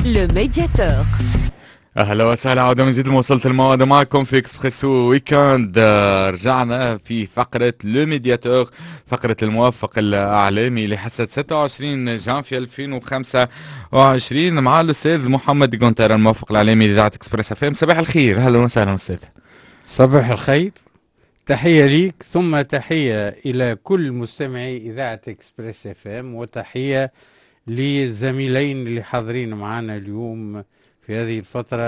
Le médiateur. اهلا وسهلا، عودة من جديد. وصلت المواد معكم في اكسبريسو ويكند. رجعنا في فقرة لو ميدياتور، فقرة الموفق الاعلامي لحصة 26 جانفي 2025 مع الاستاذ محمد جونتر، الموفق الاعلامي لاذاعة اكسبريس اف ام. صباح الخير، اهلا وسهلا استاذ. صباح الخير، تحية ليك ثم تحية إلى كل مستمعي إذاعة إكسبريس اف ام، وتحية للزميلين اللي حاضرين معنا اليوم في هذه الفترة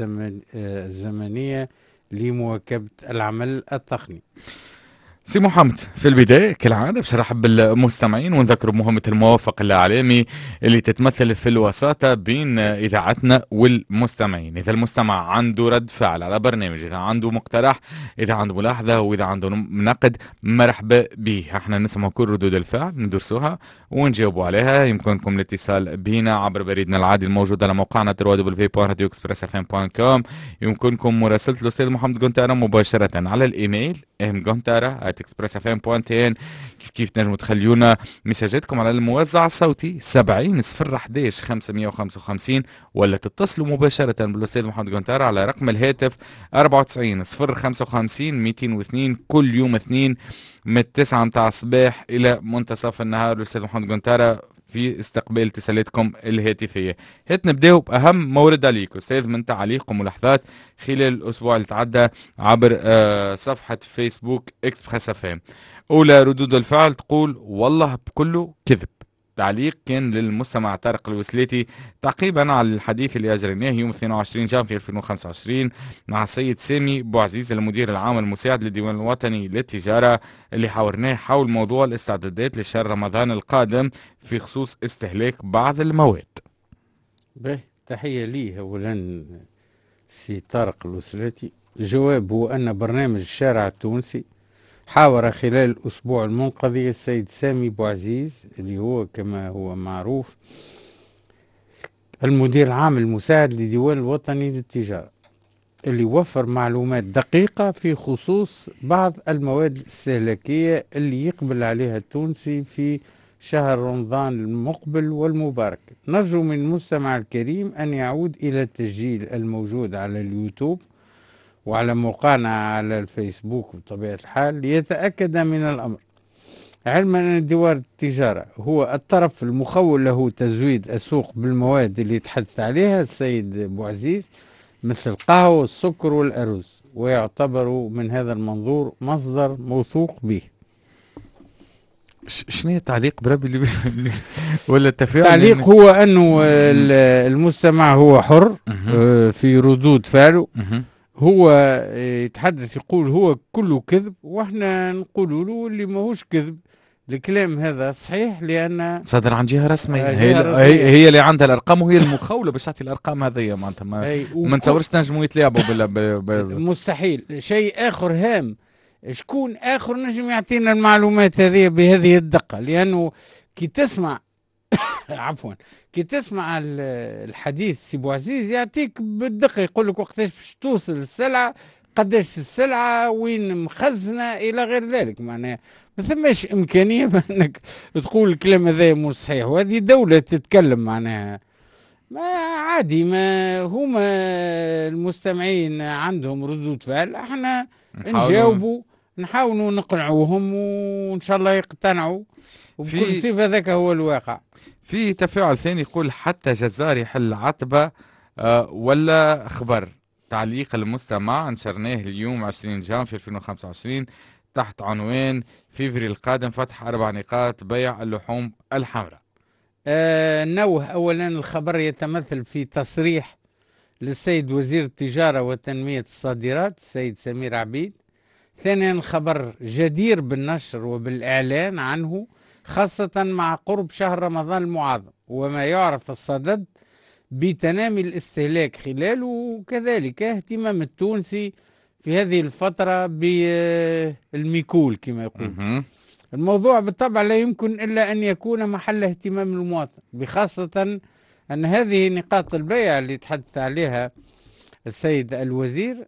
الزمنية لمواكبة العمل التقني. سي محمد، في البداية كالعادة باش نرحب بالمستمعين ونذكر بمهمة الموافق الإعلامي اللي تتمثل في الوساطة بين إذاعتنا والمستمعين. إذا المستمع عنده رد فعل على برنامج، إذا عنده مقترح، إذا عنده ملاحظة، وإذا عنده نقد، مرحبا به. احنا نسمع كل ردود الفعل، ندرسوها ونجاوبوا عليها. يمكنكم الاتصال بنا عبر بريدنا العادي الموجود على موقعنا www.radioexpressfm.com. يمكنكم مراسلة الأستاذ محمد جونتارا مباشرة على الإيميل mgontara@expressfm.tn. كيف تنجموا تخليونا مساجاتكم على الموزع الصوتي 70 صفر 11 555، ولا تتصلوا مباشرة بالأستاذ محمد جونتارا على رقم الهاتف 94 صفر 55 202 كل يوم اثنين من 9 متاع الصباح إلى منتصف النهار. الأستاذ محمد جونتارا في استقبال اتصالاتكم الهاتفية. هات نبداو بأهم مورد عليك أستاذ من تعليق وملاحظات خلال الأسبوع اللي تعدى عبر صفحة فيسبوك إكسبريس اف ام. أولى ردود الفعل تقول والله بكله كذب. تعليق كان للمستمع طارق الوسليتي تعقيبا على الحديث اللي أجريناه يوم 22 جانفي 2025 مع السيد سامي بوعزيز المدير العام المساعد للديوان الوطني للتجارة، اللي حاورناه حول موضوع الاستعدادات لشهر رمضان القادم في خصوص استهلاك بعض المواد. به تحية لي أولا سي طارق الوسلاتي. الجواب هو أن برنامج الشارع التونسي حاور خلال الأسبوع المنقضي السيد سامي بوعزيز، اللي هو كما هو معروف المدير العام المساعد للديوان الوطني للتجارة، اللي وفر معلومات دقيقة في خصوص بعض المواد الاستهلاكية اللي يقبل عليها التونسي في شهر رمضان المقبل والمبارك. نرجو من المستمع الكريم أن يعود إلى التسجيل الموجود على اليوتيوب وعلى موقعنا على الفيسبوك بطبيعة الحال ليتأكد من الأمر، علما أن ديوان التجارة هو الطرف المخول له تزويد السوق بالمواد اللي تحدث عليها السيد بوعزيز، مثل القهوة والسكر والأرز، ويعتبر من هذا المنظور مصدر موثوق به. شنو التعليق بربي ولا التفاعل؟ التعليق هو أنه المستمع هو حر في ردود فعله. هو يتحدث يقول هو كله كذب، واحنا نقول له اللي ماهوش كذب. الكلام هذا صحيح لأن صدر عن جهة رسمية، هي اللي عندها الأرقام وهي المخولة باش تعطي الأرقام هذه. معناتها ما نتصورش تنجموا يتلاعبوا مستحيل. شيء آخر هام، شكون آخر نجم يعطينا المعلومات هذه بهذه الدقة؟ لأنه كي تسمع عفوا كي تسمع الحديث سي بوعزيز يعطيك بالدقة، يقول لك وقتاش باش توصل السلعة، قداش السلعة، وين مخزنة، إلى غير ذلك. معناها ما ثماش إمكانية بأنك تقول الكلام هذا مش صحيح، وهذه دولة تتكلم. معناها ما عادي، ما هما المستمعين عندهم ردود فعل، احنا نجاوبوا، نحاولوا نقنعوهم وإن شاء الله يقتنعوا، وبكل صفة ذاك هو الواقع. في تفاعل ثاني يقول حتى جزار يحل عتبة ولا خبر. تعليق المستمع نشرناه اليوم 20 جانفي 2025 تحت عنوان فيفري القادم فتح 4 نقاط بيع اللحوم الحمراء. نوه أولا الخبر يتمثل في تصريح للسيد وزير التجارة وتنمية الصادرات السيد سمير عبيد. ثانيا الخبر جدير بالنشر وبالإعلان عنه، خاصة مع قرب شهر رمضان المعظم وما يعرف الصدد بتنامي الاستهلاك خلاله، وكذلك اهتمام التونسي في هذه الفترة بالميكول كما يقول. الموضوع بالطبع لا يمكن إلا أن يكون محل اهتمام المواطن، بخاصة أن هذه نقاط البيع اللي تحدث عليها السيد الوزير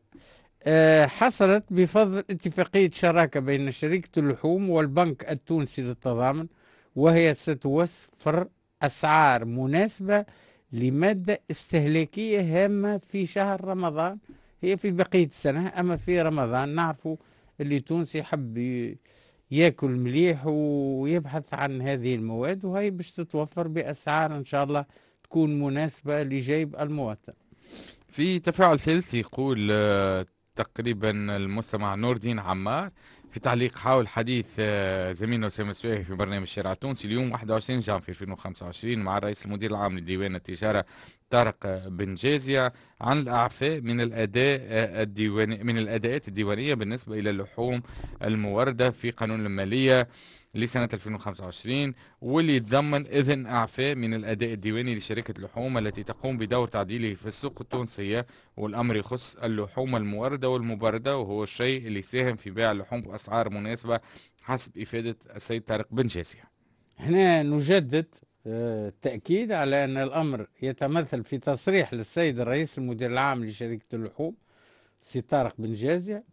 حصلت بفضل اتفاقية شراكة بين شركة اللحوم والبنك التونسي للتضامن، وهي ستوفر أسعار مناسبة لمادة استهلاكية هامة في شهر رمضان. هي في بقية السنة، أما في رمضان نعرفوا اللي تونسي يحب ياكل مليح ويبحث عن هذه المواد، وهي باش تتوفر بأسعار إن شاء الله تكون مناسبة لجيب المواطن. في تفاعل ثالث يقول تقريبا المستمع نور الدين عمار في تعليق حول حديث زميلنا أسامة السواهي في برنامج الشارع التونسي اليوم 21 جانفي 2025 مع الرئيس المدير العام لديوان التجارة طارق بن جازية عن الإعفاء من الأداء الديواني من الأداءات الديوانية بالنسبة إلى اللحوم الموردة في قانون المالية لسنة 2025، واللي يتضمن إذن إعفاء من الأداء الديواني لشركة اللحوم التي تقوم بدور تعديله في السوق التونسية، والأمر يخص اللحوم الموردة والمبردة، وهو الشيء اللي يساهم في بيع اللحوم بأسعار مناسبة حسب إفادة السيد طارق بن جازية. هنا نجدد التأكيد على أن الأمر يتمثل في تصريح للسيد الرئيس المدير العام لشركة اللحوم سي طارق بن جازية.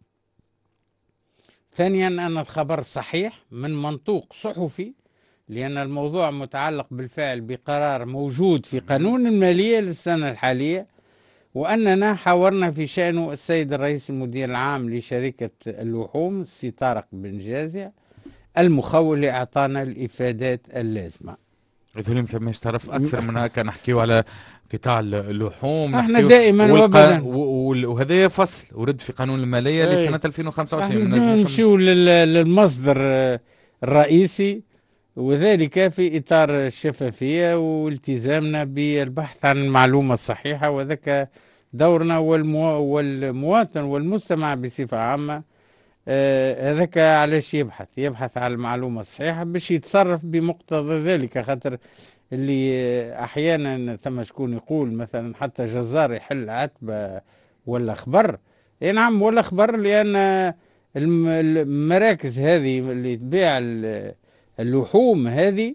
ثانيا أن الخبر صحيح من منطوق صحفي، لأن الموضوع متعلق بالفعل بقرار موجود في قانون المالية للسنة الحالية، وأننا حاورنا في شأنه السيد الرئيس المدير العام لشركة اللحوم سي طارق بن جازية المخول لإعطانا الإفادات اللازمة. إذا ثماش طرف أكثر من هكا نحكيو على قطاع اللحوم، احنا دائما وابدا وهذا فصل ورد في قانون المالية لسنة 2025. نمشيو للمصدر الرئيسي، وذلك في إطار الشفافية والتزامنا بالبحث عن المعلومة الصحيحة، وذاك دورنا والمواطن والمستمع بصفة عامة هذاك علاش يبحث على المعلومة الصحيحة باش يتصرف بمقتضى ذلك. خاطر اللي احيانا ثم شكون يقول مثلا حتى جزار يحل عتبة ولا خبر، اي نعم ولا خبر، لان المراكز هذه اللي تبيع اللحوم هذه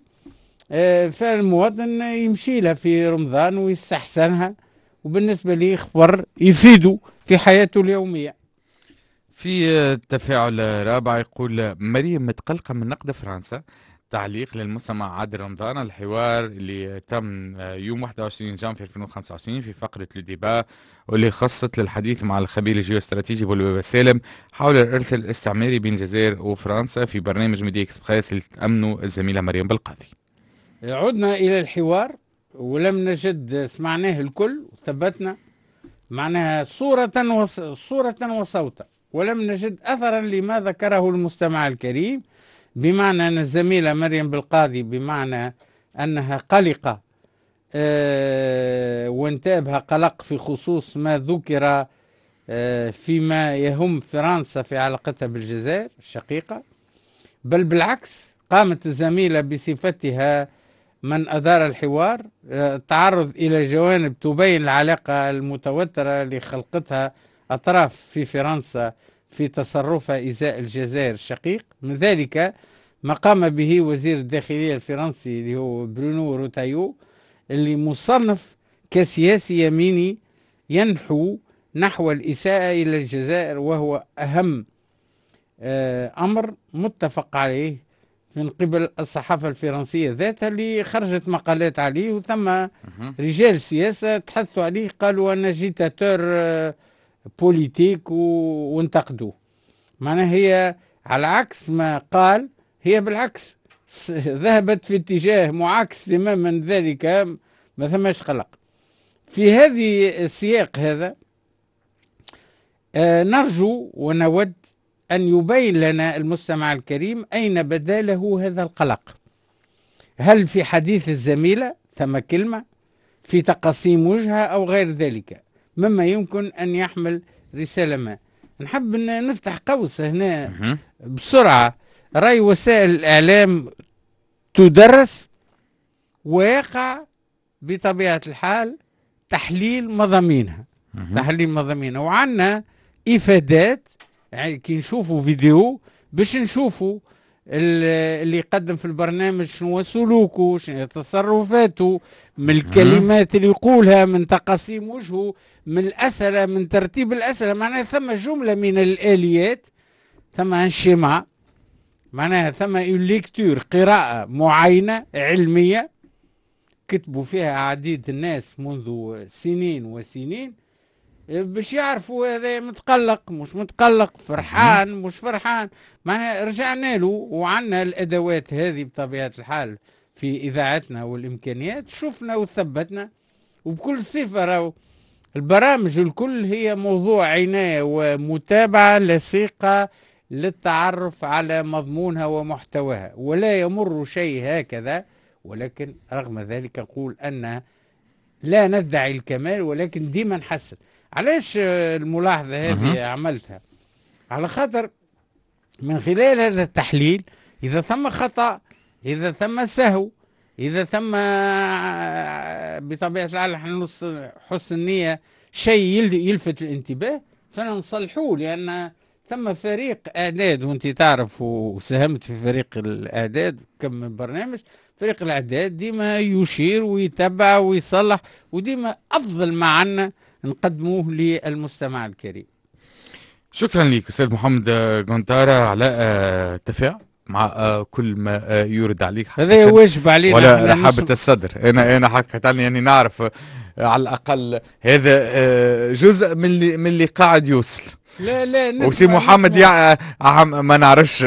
فالمواطن يمشي لها في رمضان ويستحسنها، وبالنسبة لي خبر يفيده في حياته اليومية. في تفاعل رابع يقول مريم متقلقة من نقد فرنسا، تعليق للمستمع عادل رمضان الحوار اللي تم يوم 21 جانفي 2025 في فقرة لوديبا، واللي خصت للحديث مع الخبير الجيوستراتيجي بولبابا سالم حول الإرث الاستعماري بين الجزائر وفرنسا في برنامج ميدي اكسبريس اللي تأمنه الزميلة مريم بالقاضي. عدنا إلى الحوار ولم نجد سمعناه الكل وثبتنا معناها صورة وصوتا، ولم نجد أثرا لما ذكره المستمع الكريم، بمعنى أن الزميلة مريم بالقاضي بمعنى أنها قلقة وانتابها قلق في خصوص ما ذكر فيما يهم فرنسا في علاقتها بالجزائر الشقيقة، بل بالعكس قامت الزميلة بصفتها من أدار الحوار التعرض إلى جوانب تبين العلاقة المتوترة اللي خلقتها أطراف في فرنسا في تصرفها إزاء الجزائر الشقيق. من ذلك ما قام به وزير الداخلية الفرنسي اللي هو برونو روتايو، اللي مصنف كسياسي يميني ينحو نحو الإساءة إلى الجزائر، وهو أهم أمر متفق عليه من قبل الصحافة الفرنسية ذاتها اللي خرجت مقالات عليه، وثم رجال سياسة تحدثوا عليه قالوا أنه جيتاتور بوليتيك وانتقدوه. معناها هي على عكس ما قال، هي بالعكس ذهبت في اتجاه معاكس تماما ذلك، ما ثماش قلق. في هذه السياق هذا نرجو ونود أن يبين لنا المستمع الكريم أين بدا له هذا القلق. هل في حديث الزميلة ثم كلمة في تقسيم وجهها أو غير ذلك مما يمكن أن يحمل رسالة ما؟ نحب أن نفتح قوس هنا بسرعة. رأي وسائل الإعلام تدرس ويقع بطبيعة الحال تحليل مضامينها وعنا إفادات، يعني كي نشوفوا فيديو باش نشوفوا اللي يقدم في البرنامج شنو سلوكه، شنو تصرفاته، من الكلمات اللي يقولها، من تقاسيم وجهه، من الأسئلة، من ترتيب الأسئلة. معناها ثم جملة من الآليات، ثم انشماع، معناها ثم ليكتور قراءة معينة علمية كتبوا فيها عديد الناس منذ سنين وسنين، باش يعرفوا هذا متقلق مش متقلق، فرحان مش فرحان. معناها رجعنا له وعنا الادوات هذه بطبيعه الحال في اذاعتنا والامكانيات، شفنا وثبتنا. وبكل صفه راهو البرامج الكل هي موضوع عنايه ومتابعه لصيقه للتعرف على مضمونها ومحتواها، ولا يمر شيء هكذا. ولكن رغم ذلك أقول أن لا ندعي الكمال، ولكن ديما نحسن. علاش الملاحظة هذه عملتها؟ على خاطر من خلال هذا التحليل إذا ثم خطأ، إذا ثم سهو، إذا ثم بطبيعة الحال حسن النية شيء يلفت الانتباه، فنصلحوه. لأن ثم فريق إعداد، وأنت تعرف وساهمت في فريق الإعداد كم من برنامج. فريق الإعداد ديما يشير ويتبع ويصلح، وديما أفضل ما عنا نقدموه للمستمع الكريم. شكرا لك أستاذ محمد غونتارا على التفاعل مع كل ما يورد عليك. هذا واجب علينا ولا رحابة الصدر. أنا حقيقة يعني نعرف على الأقل هذا جزء من اللي قاعد يوصل. لا وسي محمد ما نعرفش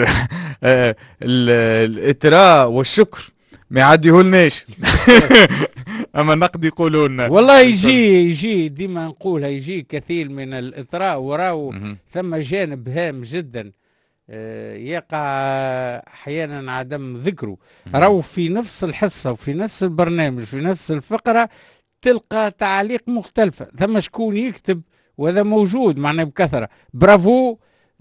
الإطراء والشكر ما يعديهولناش. اما النقد يقولوا لنا والله يجي ديما نقولها، يجي كثير من الاطراء وراو ثم جانب هام جدا يقع احيانا عدم ذكره. راو في نفس الحصه وفي نفس البرنامج في نفس الفقره تلقى تعليق مختلفه، ثم شكون يكتب وهذا موجود معنا بكثره برافو،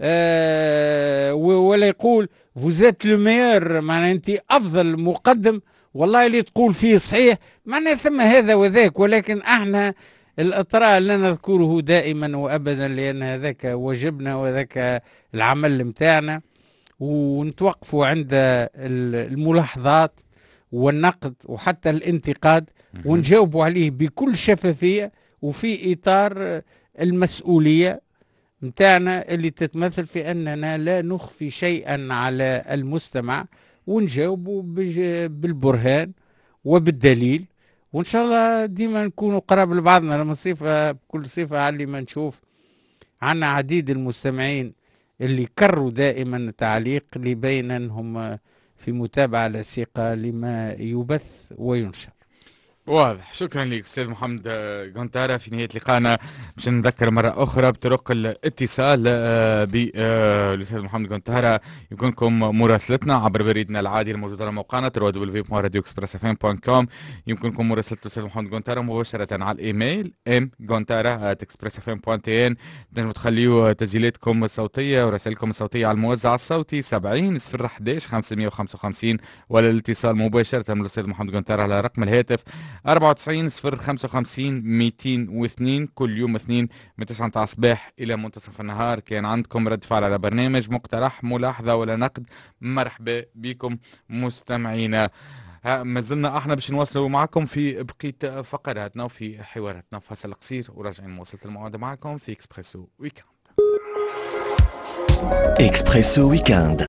ولا يقول فوزيت لو ميور، معناها انت افضل مقدم، والله اللي تقول فيه صحيح. معناها ثم هذا وذاك، ولكن احنا الاطراء لا نذكره دائما وابدا، لان هذاك واجبنا وذاك العمل متاعنا، ونتوقفوا عند الملاحظات والنقد وحتى الانتقاد، ونجاوبوا عليه بكل شفافية وفي إطار المسؤولية متاعنا اللي تتمثل في أننا لا نخفي شيئا على المستمع، ونجاوبوا بالبرهان وبالدليل. وإن شاء الله ديما نكونوا قراب لبعضنا. لما بكل صفة علي ما نشوف عنا عديد المستمعين اللي كرروا دائما التعليق لبين أنهم في متابعة لصيقة لما يبث وينشر. واضح. شكرا لك أستاذ محمد غونتارا. في نهاية لقاءنا باش نذكر مرة أخرى بطرق الاتصال بالأستاذ محمد غونتارا. يمكنكم مراسلتنا عبر بريدنا العادي الموجود على موقعنا www.radioexpressfm.com. يمكنكم مراسلة الأستاذ محمد غونتارا مباشرة على الإيميل mgontara@expressfm.tn. تنجموا تخليوا تسجيلاتكم الصوتية ورسائلكم الصوتية على الموزع الصوتي 70 011 555، ولا الاتصال مباشرة من الأستاذ محمد غونتارا على رقم الهاتف 94 055 202. كل يوم اثنين من 9 متاع الصباح الى منتصف النهار. كان عندكم رد فعل على برنامج، مقترح، ملاحظه ولا نقد، مرحبا بكم مستمعينا. ما زلنا احنا باش نواصلوا معكم في بقيه فقراتنا وفي حواراتنا. فاصل قصير وراجعين مواصله الموعد معكم في اكسبريسو ويكاند. اكسبريسو ويكاند.